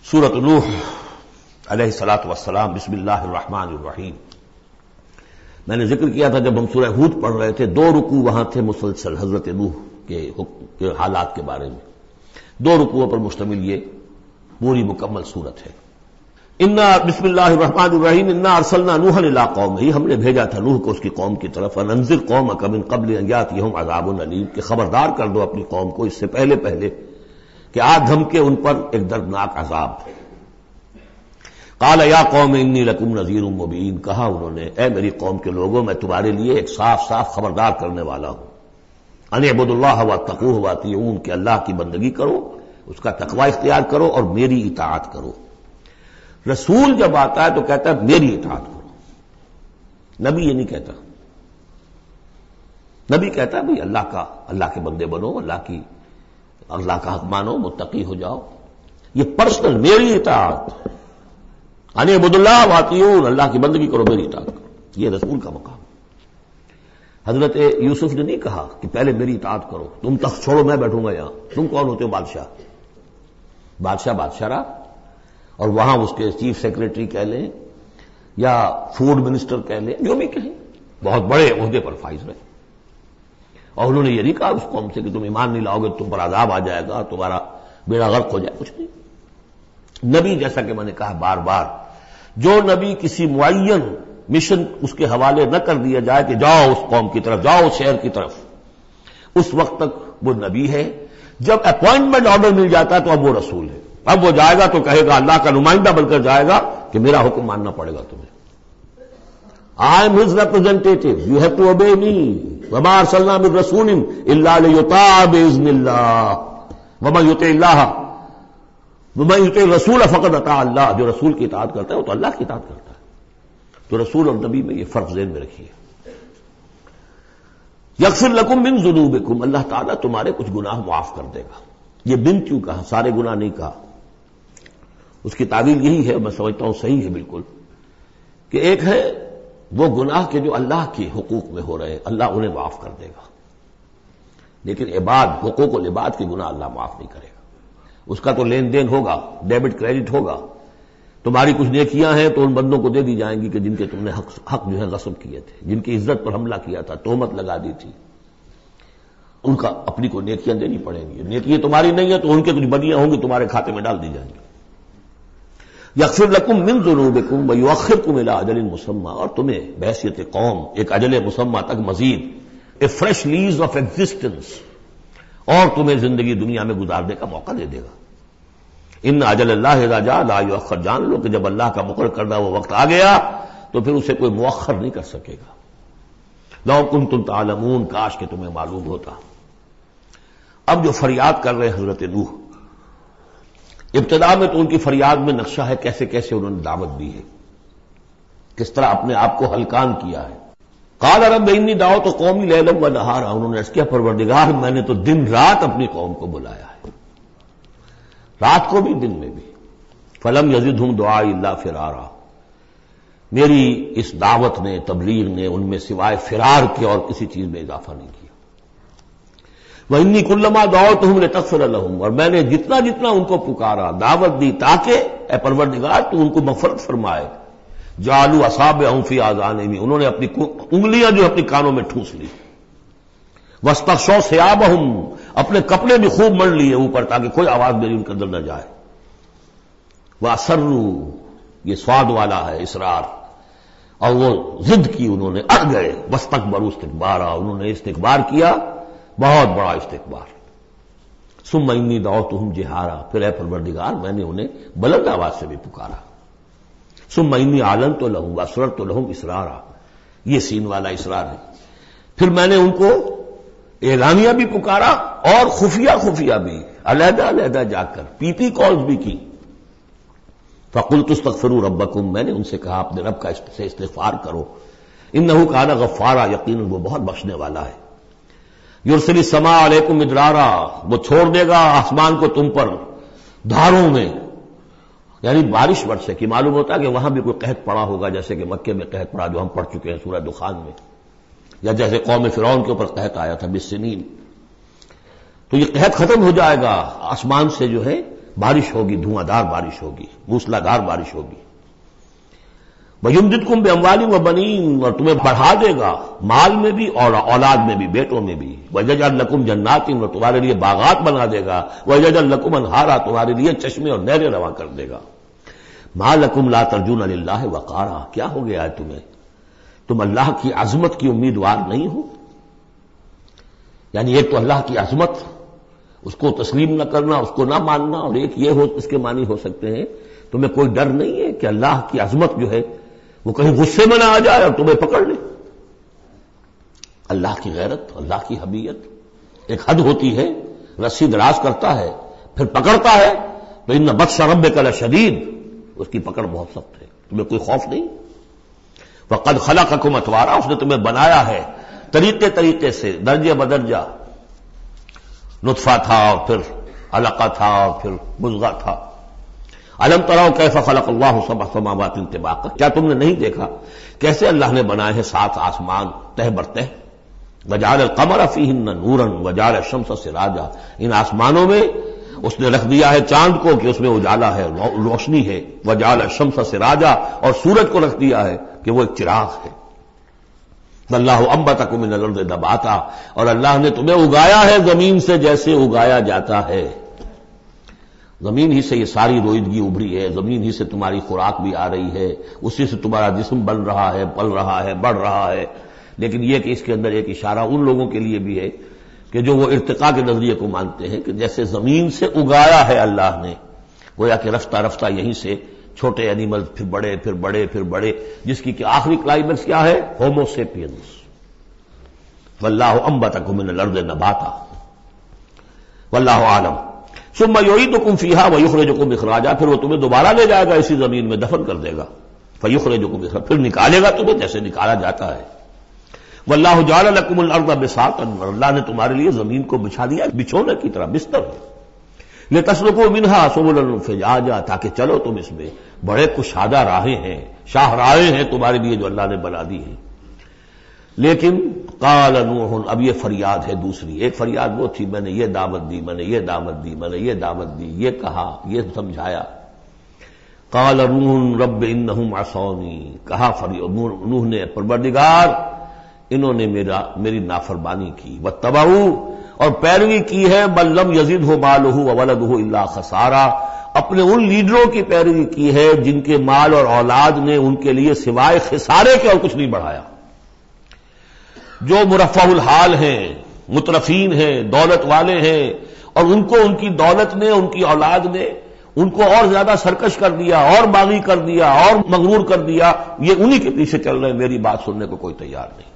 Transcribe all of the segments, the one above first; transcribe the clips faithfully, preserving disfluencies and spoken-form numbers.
سورۃ نوح علیہ الصلاۃ والسلام. بسم اللہ الرحمن الرحیم. میں نے ذکر کیا تھا جب ہم سورہ ہود پڑھ رہے تھے، دو رکوع وہاں تھے مسلسل حضرت نوح کے کے حالات کے بارے میں. دو رکوعوں پر مشتمل یہ پوری مکمل سورت ہے. انا بسم اللہ الرحمن الرحیم. انا ارسلنا نوحا الی قومہ، ہم نے بھیجا تھا نوح کو اس کی قوم کی طرف. انذر قومک من قبل ان یاتیہم عذاب علیم، کہ خبردار کر دو اپنی قوم کو اس سے پہلے پہلے کہ آ دھمکے ان پر ایک دردناک عذاب. قال یا قوم انی لکم نذیر مبین، کہا انہوں نے اے میری قوم کے لوگوں میں تمہارے لیے ایک صاف صاف خبردار کرنے والا ہوں. ان اعبدوا اللہ واتقوہ واطیعون، کہ اللہ کی بندگی کرو، اس کا تقوی اختیار کرو اور میری اطاعت کرو. رسول جب آتا ہے تو کہتا ہے میری اطاعت کرو، نبی یہ نہیں کہتا. نبی کہتا ہے بھئی اللہ کا اللہ کے بندے بنو، اللہ کی اللہ کا حق مانو، متقی ہو جاؤ. یہ پرسنل میری اطاعت، ان اعبدوا اللہ واطیعون، اللہ کی بندگی کرو، میری اطاعت کرو، یہ رسول کا مقام. حضرت یوسف نے نہیں کہا کہ پہلے میری اطاعت کرو، تم تخت چھوڑو میں بیٹھوں گا یہاں. تم کون ہوتے ہو؟ بادشاہ. بادشاہ بادشاہ رہا، اور وہاں اس کے چیف سیکرٹری کہہ لیں یا فوڈ منسٹر کہہ لیں، جو بھی کہیں، بہت بڑے عہدے پر فائز رہے. اور انہوں نے یہ نہیں کہا اس قوم سے کہ تم ایمان نہیں لاؤ گے تم پر عذاب آ جائے گا، تمہارا بیڑا غرق ہو جائے، کچھ نہیں. نبی جیسا کہ میں نے کہا بار بار، جو نبی کسی معین مشن اس کے حوالے نہ کر دیا جائے کہ جاؤ اس قوم کی طرف، جاؤ اس شہر کی طرف، اس وقت تک وہ نبی ہے. جب اپوائنٹمنٹ آرڈر مل جاتا ہے تو اب وہ رسول ہے. اب وہ جائے گا تو کہے گا، اللہ کا نمائندہ بن کر جائے گا کہ میرا حکم ماننا پڑے گا تمہیں. I am his representative. You have to obey me. وَمَا أَرْسَلْنَا مِن رَّسُولٍ إِلَّا لِيُطَاعَ بِإِذْنِ اللَّهِ وَمَن يُطِعِ اللَّهَ وَمَن يُطِعِ الرَّسُولَ فَقَدْ أَطَاعَ اللَّهَ. جو رسول کی اطاعت کرتا ہے وہ تو اللہ کی اطاعت کرتا ہے. تو رسول اور نبی میں یہ فرق ذہن میں رکھیے. یغفر لکم من ذنوبکم، اللہ تعالیٰ تمہارے کچھ گناہ معاف کر دے گا. یہ بن کیوں کہا؟ سارے گناہ نہیں کہا. اس کی تعبیر یہی ہے، میں سمجھتا ہوں صحیح ہے بالکل، کہ ایک ہے وہ گناہ کے جو اللہ کے حقوق میں ہو رہے ہیں اللہ انہیں معاف کر دے گا، لیکن عباد حقوق العباد کے گناہ اللہ معاف نہیں کرے گا. اس کا تو لین دین ہوگا، ڈیبٹ کریڈٹ ہوگا. تمہاری کچھ نیکیاں ہیں تو ان بندوں کو دے دی جائیں گی کہ جن کے تم نے حق, حق جو ہے غصب کیے تھے، جن کی عزت پر حملہ کیا تھا، تہمت لگا دی تھی، ان کا اپنی کو نیکیاں دینی پڑیں گی. نیکیاں تمہاری نہیں ہیں تو ان کے کچھ بدیاں ہوں گی تمہارے کھاتے میں ڈال دی جائیں گی. یغفر لکم من ذنوبکم ویؤخرکم الی اجل مسمى، اور تمہیں بحیثیت قوم ایک اجل مسمى تک مزید a fresh lease of existence, اور تمہیں زندگی دنیا میں گزارنے کا موقع دے دے گا. ان اجل اللہ اذا جاء لا یؤخر، جان لو کہ جب اللہ کا مقرر کردہ وہ وقت آ گیا تو پھر اسے کوئی مؤخر نہیں کر سکے گا. لو کنتم تعلمون، کاش کہ تمہیں معلوم ہوتا. اب جو فریاد کر رہے ہیں حضرت نوح، ابتدا میں تو ان کی فریاد میں نقشہ ہے کیسے کیسے انہوں نے دعوت دی ہے، کس طرح اپنے آپ کو ہلکان کیا ہے. قال رب انی دعوت قومی لیلا ونہارا، انہوں نے عرض کیا پروردگار میں نے تو دن رات اپنی قوم کو بلایا ہے، رات کو بھی دن میں بھی. فلم یزدہم دعائی الا فرارا، میری اس دعوت نے تبلیغ نے ان میں سوائے فرار کے اور کسی چیز میں اضافہ نہیں کیا. وَإِنِّي كُلَّمَا دَعَوْتُهُمْ لِتَغْفِرَ لَهُمْ، اور میں نے جتنا جتنا ان کو پکارا، دعوت دی تاکہ اے پروردگار تو ان کو مغفرت فرمائے. جعلوا اصابعهم فی آذانہم، انہوں نے اپنی انگلیاں جو اپنی کانوں میں ٹھوس لی. واستغشوا ثیابہم، اپنے کپڑے بھی خوب مڑ لیے اوپر تاکہ کوئی آواز میری ان کے اندر نہ جائے. وَأَصَرُّوا، یہ سواد والا ہے اصرار، اور وہ ضد کی، انہوں نے اڑ گئے. واستکبروا استکبارا، انہوں نے استکبار کیا، بہت بڑا استکبار. ثم انی دعوتہم جہارا، پھر اے پروردگار میں نے انہیں بلند آواز سے بھی پکارا. ثم انی اعلنت لہم واسررت لہم اسرارا، یہ سین والا اسرار ہے. پھر میں نے ان کو اعلانیہ بھی پکارا اور خفیہ خفیہ بھی، علیحدہ علیحدہ جا کر پی پی کالز بھی کی. فقلت استغفروا ربکم، میں نے ان سے کہا اپنے رب کا سے استغفار کرو. انہ کان غفارا، یقیناً وہ بہت بخشنے والا ہے. یرسل السماء علیکم مدرارا، وہ چھوڑ دے گا آسمان کو تم پر دھاروں میں، یعنی بارش برسے. کہ معلوم ہوتا ہے کہ وہاں بھی کوئی قحط پڑا ہوگا، جیسے کہ مکے میں قحط پڑا جو ہم پڑھ چکے ہیں سورہ دخان میں، یا جیسے قوم فرعون کے اوپر قحط آیا تھا بالسنین. تو یہ قحط ختم ہو جائے گا، آسمان سے جو ہے بارش ہوگی، دھواں دار بارش ہوگی، موسلا دھار بارش ہوگی۔ وَيُمْدِدْكُمْ بِأَمْوَالٍ وَبَنِينَ، اور تمہیں بڑھا دے گا مال میں بھی اور اولاد میں بھی، بیٹوں میں بھی۔ وَيَجْعَلْ لَكُمْ جَنَّاتٍ، اور تمہارے لیے باغات بنا دے گا۔ وَيَجْعَلْ لَكُمْ أَنْهَارًا، تمہارے لیے چشمے اور نہریں رواں کر دے گا۔ مَا لَكُمْ لَا تَرْجُونَ لِلَّهِ وَقَارًا، کیا ہو گیا ہے تمہیں، تم اللہ کی عظمت کی امیدوار نہیں ہو؟ یعنی ایک تو اللہ کی عظمت، اس کو تسلیم نہ کرنا، اس کو نہ ماننا، اور ایک یہ ہو، اس کے معنی ہو سکتے ہیں تمہیں کوئی ڈر نہیں ہے کہ اللہ کی عظمت جو ہے وہ کہیں غصے میں نہ آ جائے اور تمہیں پکڑ لے۔ اللہ کی غیرت، اللہ کی حمیت، ایک حد ہوتی ہے، رسی دراز کرتا ہے پھر پکڑتا ہے تو ان بطش ربک لشدید، اس کی پکڑ بہت سخت ہے، تمہیں کوئی خوف نہیں۔ وقد خلقکم اطوارا، اس نے تمہیں بنایا ہے طریقے طریقے سے، درجے بدرجہ، نطفہ تھا اور پھر علقہ تھا اور پھر مضغہ تھا۔ الم تروا کیف خلق اللہ سبع سماوات طباقا، کیا تم نے نہیں دیکھا کیسے اللہ نے بنائے ہیں سات آسمان تہ بر تہ۔ وجعل القمر فیہن نورا وجعل الشمس سراجا، ان آسمانوں میں اس نے رکھ دیا ہے چاند کو کہ اس میں اجالا ہے، روشنی ہے۔ وجعل الشمس سراجا، اور سورج کو رکھ دیا ہے کہ وہ ایک چراغ ہے۔ اللہ انبتکم من الارض نباتا، اور اللہ نے تمہیں اگایا ہے زمین سے جیسے اگایا جاتا ہے۔ زمین ہی سے یہ ساری روئیدگی ابھری ہے، زمین ہی سے تمہاری خوراک بھی آ رہی ہے، اسی سے تمہارا جسم بن رہا ہے، پل رہا ہے، بڑھ رہا ہے۔ لیکن یہ کہ اس کے اندر ایک اشارہ ان لوگوں کے لیے بھی ہے کہ جو وہ ارتقاء کے نظریے کو مانتے ہیں کہ جیسے زمین سے اگایا ہے اللہ نے، گویا کہ رفتہ رفتہ یہیں سے چھوٹے اینیمل پھر بڑے پھر بڑے پھر بڑے، جس کی کہ آخری کلائمیکس کیا ہے؟ Homo sapiens. واللہ انبتکم من الارض نباتا واللہ عالم ثم یعیدکم فیہا ویخرجکم اخراجا، پھر وہ تمہیں دوبارہ لے جائے گا اسی زمین میں، دفن کر دے گا۔ فیخرجکم اخراجا، پھر نکالے گا تمہیں جیسے نکالا جاتا ہے۔ واللہ جعل لکم الارض بساطا، اور اللہ نے تمہارے لیے زمین کو بچھا دیا بچھونے کی طرح، بستر ہے۔ لتسلکوا منہا سبلا فجاجا، تاکہ چلو تم اس میں، بڑے کشادہ راہیں ہیں، شاہ راہیں ہیں تمہارے لیے جو اللہ نے بنا دی ہیں۔ لیکن قال نوح، اب یہ فریاد ہے دوسری، ایک فریاد وہ تھی میں نے یہ دعوت دی، میں نے یہ دعوت دی، میں نے یہ دعوت دی، یہ کہا، یہ سمجھایا۔ قال نوح رب انہم عصونی، کہا نوح نے پروردگار انہوں نے میرا میری نافرمانی کی، واتبعوا، اور پیروی کی ہے بل لم یزدہ مالہ وولدہ الا خسارا، اپنے ان لیڈروں کی پیروی کی ہے جن کے مال اور اولاد نے ان کے لیے سوائے خسارے کے اور کچھ نہیں بڑھایا۔ جو مرفہ الحال ہیں، مترفین ہیں، دولت والے ہیں، اور ان کو ان کی دولت نے، ان کی اولاد نے ان کو اور زیادہ سرکش کر دیا، اور باغی کر دیا، اور مغرور کر دیا، یہ انہی کے پیچھے چل رہے ہیں، میری بات سننے کو کوئی تیار نہیں۔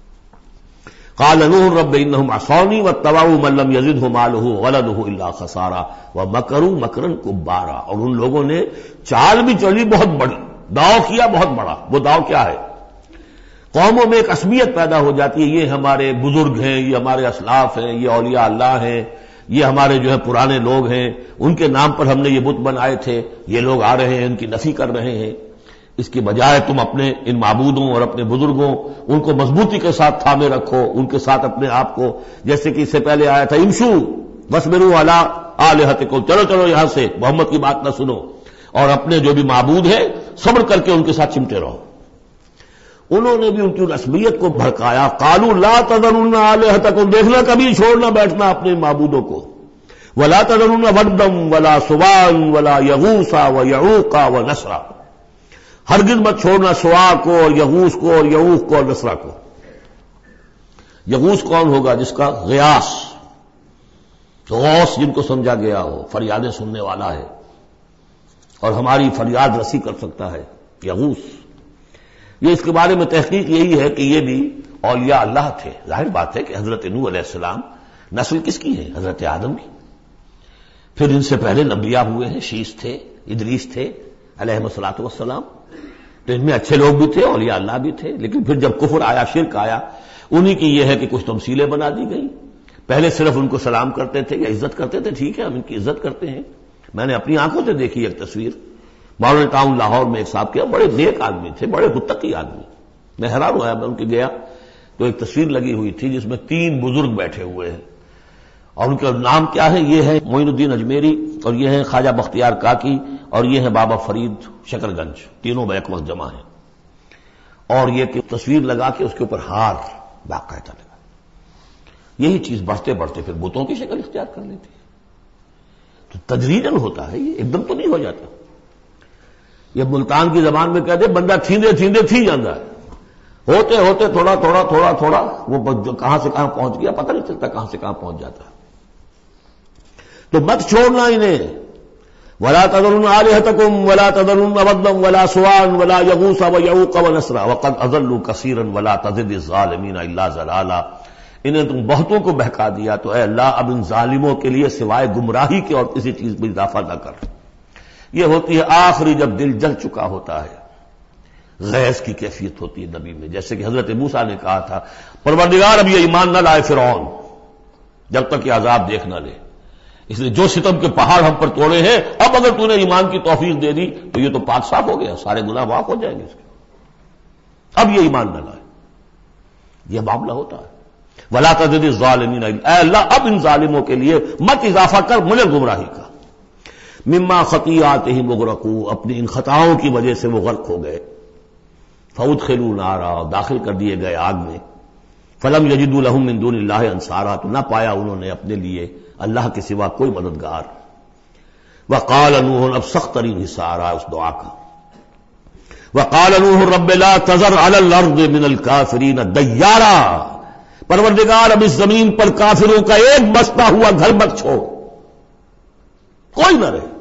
قال نوح رب انہم عصونی واتبعوا من لم یزدہ مالہ وولدہ الا خسارا ومکروا مکرا کبارا، اور ان لوگوں نے چال بھی چلی بہت بڑی، داؤ کیا بہت بڑا۔ وہ داؤ کیا ہے؟ قوموں میں ایک عصبیت پیدا ہو جاتی ہے، یہ ہمارے بزرگ ہیں، یہ ہمارے اسلاف ہیں، یہ اولیاء اللہ ہیں، یہ ہمارے جو ہے پرانے لوگ ہیں، ان کے نام پر ہم نے یہ بت بنائے تھے، یہ لوگ آ رہے ہیں ان کی نفی کر رہے ہیں۔ اس کی بجائے تم اپنے ان معبودوں اور اپنے بزرگوں ان کو مضبوطی کے ساتھ تھامے رکھو، ان کے ساتھ اپنے آپ کو، جیسے کہ اس سے پہلے آیا تھا امشو واصبروا علی آلہتکم، چلو چلو یہاں سے، محمد کی بات نہ سنو، اور اپنے جو بھی معبود ہیں صبر کر کے ان کے ساتھ چمٹے رہو۔ انہوں نے بھی ان کی رسمیت کو بھڑکایا، قالوا لا تذرن آلہتکم، دیکھنا کبھی چھوڑنا بیٹھنا اپنے معبودوں کو، ولا تذرن ودا ولا سواع ولا یغوث ویعوق ونسرا، ہرگز مت چھوڑنا سواع کو اور یغوث کو اور یعوق کو اور نسرا کو۔ یغوث کون ہوگا؟ جس کا غیاث، غوث جن کو سمجھا گیا ہو، فریادیں سننے والا ہے اور ہماری فریاد رسی کر سکتا ہے، یغوث۔ یہ اس کے بارے میں تحقیق یہی ہے کہ یہ بھی اولیاء اللہ تھے۔ ظاہر بات ہے کہ حضرت نوح علیہ السلام نسل کس کی ہے؟ حضرت آدم کی۔ پھر ان سے پہلے انبیاء ہوئے ہیں، شیش تھے، ادریس تھے علیہ الصلوۃ والسلام، تو ان میں اچھے لوگ بھی تھے، اولیاء اللہ بھی تھے۔ لیکن پھر جب کفر آیا، شرک آیا، انہی کی یہ ہے کہ کچھ تمثیلیں بنا دی گئی۔ پہلے صرف ان کو سلام کرتے تھے یا عزت کرتے تے، ٹھیک ہے ہم ان کی عزت کرتے ہیں۔ میں نے اپنی آنکھوں سے دیکھی ایک تصویر، ماڈرن ٹاؤن لاہور میں ایک صاحب کیا، بڑے نیک آدمی تھے، بڑے متقی آدمی، میں حیران ہوا، میں ان کے گیا تو ایک تصویر لگی ہوئی تھی جس میں تین بزرگ بیٹھے ہوئے ہیں، اور ان کا نام کیا ہے؟ یہ ہے معین الدین اجمیری، اور یہ ہے خواجہ بختیار کاکی، اور یہ ہے بابا فرید شکر گنج، تینوں بیک وقت جمع ہیں. اور یہ کہ تصویر لگا کے اس کے اوپر ہار باقاعدہ لگا. یہی چیز بڑھتے بڑھتے پھر بتوں کی شکل اختیار کر لیتی ہے. تو تدریجاً ہوتا ہے، یہ ایک دم تو نہیں ہو جاتا. یہ ملتان کی زبان میں کہتے بندہ تھیندے تھیندے تھی جاتا ہے، ہوتے ہوتے تھوڑا تھوڑا تھوڑا تھوڑا وہ کہاں سے کہاں پہنچ گیا پتہ نہیں چلتا کہاں سے کہاں پہنچ جاتا ہے. تو مت چھوڑنا انہیں. ولا تذرن آلہتکم ولا تذرن ودا ولا سواعا ولا یغوث ویعوق ونسرا وقد اضلوا کثیرا ولا تزد الظالمین الا ضلالا. انہیں تم بہتوں کو بہکا دیا تو اے اللہ اب ان ظالموں کے لیے سوائے گمراہی کے اور کسی چیز میں اضافہ نہ کر. یہ ہوتی ہے آخری جب دل جل چکا ہوتا ہے، غیظ کی کیفیت ہوتی ہے نبی میں. جیسے کہ حضرت موسیٰ نے کہا تھا پروردگار اب یہ ایمان نہ لائے فرعون جب تک یہ عذاب دیکھ نہ لے. اس لیے جو ستم کے پہاڑ ہم پر توڑے ہیں، اب اگر تو نے ایمان کی توفیق دے دی تو یہ تو پاک صاف ہو گیا، سارے گناہ معاف ہو جائیں گے اس کے. اب یہ ایمان نہ لائے. یہ معاملہ ہوتا ہے. ولا تزد الظالمین، اے اللہ اب ان ظالموں کے لیے مت اضافہ کر مجھے گمراہی کا. مما خطیئاتہم اغرقوا، اپنی ان خطاؤں کی وجہ سے وہ غرق ہو گئے. فادخلوا نارا، داخل کر دیے گئے آگ میں. فلم یجدوا لہم من دون اللہ انصارا، تو نہ پایا انہوں نے اپنے لیے اللہ کے سوا کوئی مددگار. وقال نوح، اب سخت ترین حصہ آ رہا ہے اس دعا کا. وقال نوح رب لا تذر علی الارض من الکافرین دیارا، پروردگار اب اس زمین پر کافروں کا ایک بستا ہوا گھر مت چھوڑ، کوئی نہ رہے.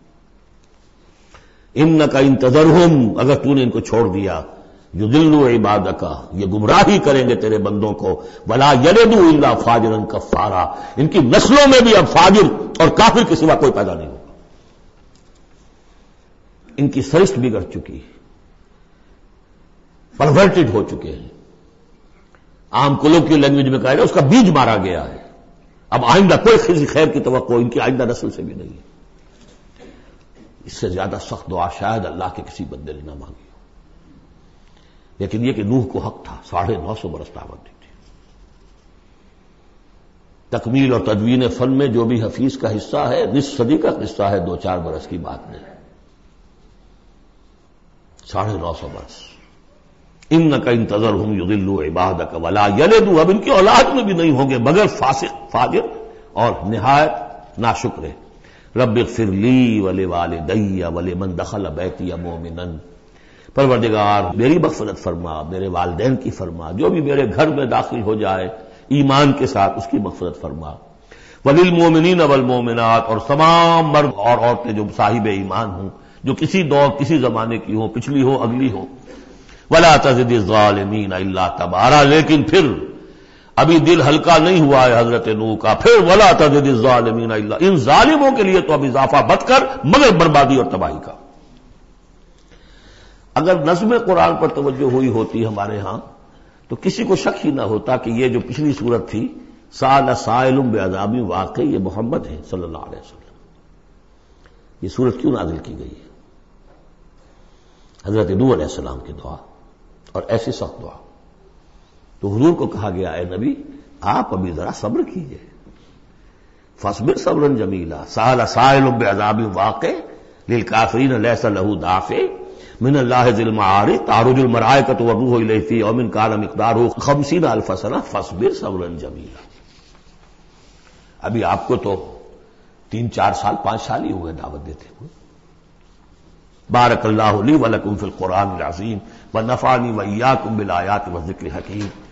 انک ان تذرہم، اگر تو نے ان کو چھوڑ دیا، یضلوا عبادک، یہ گمراہی کریں گے تیرے بندوں کو. ولا یلدوا الا فاجرا کفارا، ان کی نسلوں میں بھی اب فاجر اور کافر کے سوا کوئی پیدا نہیں ہوگا. ان کی سرشت بگڑ چکی ہے، پرورٹڈ ہو چکے ہیں. عام کلوں کی لینگویج میں کہا جائے اس کا بیج مارا گیا ہے. اب آئندہ کوئی کسی خیر کی توقع ان کی آئندہ نسل سے بھی نہیں ہے. اس سے زیادہ سخت دعا شاید اللہ کے کسی بندے نے نہ مانگی ہو. لیکن یہ کہ نوح کو حق تھا، ساڑھے نو سو برس دعوت دی تھی. تکمیل اور تدوین فن میں جو بھی حفیظ کا حصہ ہے، نصف صدی کا حصہ ہے، دو چار برس کی بات نہیں. ساڑھے نو سو برس. انک ان تذرہم یضلوا عبادک ولا یلدوا، اب ان کی اولاد میں بھی نہیں ہوں گے مگر فاسق، فاجر اور نہایت ناشکر. رب اغفر لی ولوالدی ولمن دخل بیتی مومنا، پروردگار میری مغفرت فرما، میرے والدین کی فرما، جو بھی میرے گھر میں داخل ہو جائے ایمان کے ساتھ اس کی مغفرت فرما. وللمؤمنین والمؤمنات، اور تمام مرد اور عورتیں جو صاحب ایمان ہوں، جو کسی دور کسی زمانے کی ہوں، پچھلی ہو اگلی ہو. ولا تزد الظالمین الا تبارا، لیکن پھر ابھی دل ہلکا نہیں ہوا ہے حضرت نوح کا. پھر ولا تزد الظالمین الا، ان ظالموں کے لیے تو اب اضافہ مت کر مگر بربادی اور تباہی کا. اگر نظم قرآن پر توجہ ہوئی ہوتی ہمارے ہاں تو کسی کو شک ہی نہ ہوتا کہ یہ جو پچھلی صورت تھی سأل سائل بعذاب واقع، یہ محمد ہے صلی اللہ علیہ وسلم. یہ صورت کیوں نازل کی گئی ہے؟ حضرت نوح علیہ السلام کی دعا، اور ایسی سخت دعا. تو حضور کو کہا گیا اے نبی آپ ابھی ذرا صبر کیجئے. فاصبر صبرا جمیلا، سأل سائل بعذاب واقع للکافرین لیس له دافع من اللہ ذی المعارج تعرج الملائکۃ والروح الیہ فی یوم کان مقدارہ خمسین الف سنہ فاصبر صبرا جمیلا. ابھی آپ کو تو تین چار سال پانچ سال ہی ہوئے دعوت دیتے ہوئے. بارک اللہ لی ولکم فی القرآن العظیم ونفعنی وإیاکم بالآیات والذکر الحکیم.